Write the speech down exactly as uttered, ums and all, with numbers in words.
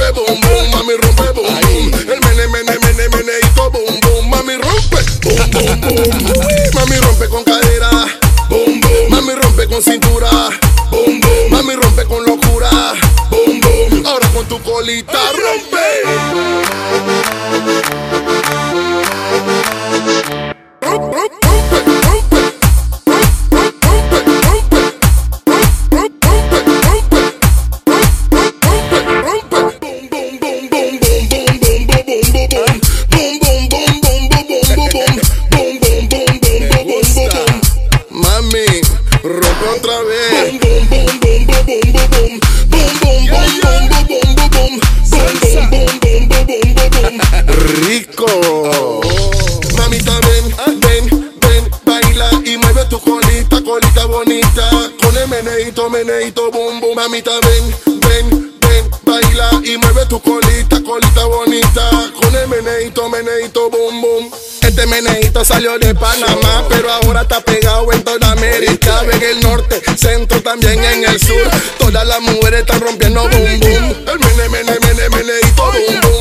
rompe, boom, boom, mami rompe, boom, boom. El mene, mene, mene, meneito, boom, boom, mami rompe, boom, boom, boom. Mami rompe con cadera, boom, boom. Mami rompe con cintura, boom, boom. Mami rompe con locura, boom, boom. Ahora con tu colita rompe. Rompe otra vez. Boom, boom, boom, boom, boom, boom, boom. Boom, boom, boom, boom, boom, boom, boom, boom. Boom, boom, boom, boom, boom, boom, boom. Rico. Mamita, ven, ven, ven, baila y mueve tu colita, colita bonita. Con el meneito, meneito, boom, boom. Mamita, ven, ven, ven, baila y mueve tu colita, colita bonita. Con el meneito, meneito, boom, boom. Este meneito salió de Panamá, pero ahora está pegado en toda América. En el norte, centro, también en el sur. Todas las mujeres están rompiendo boom boom. El mene, mene, mene, meneito, boom boom.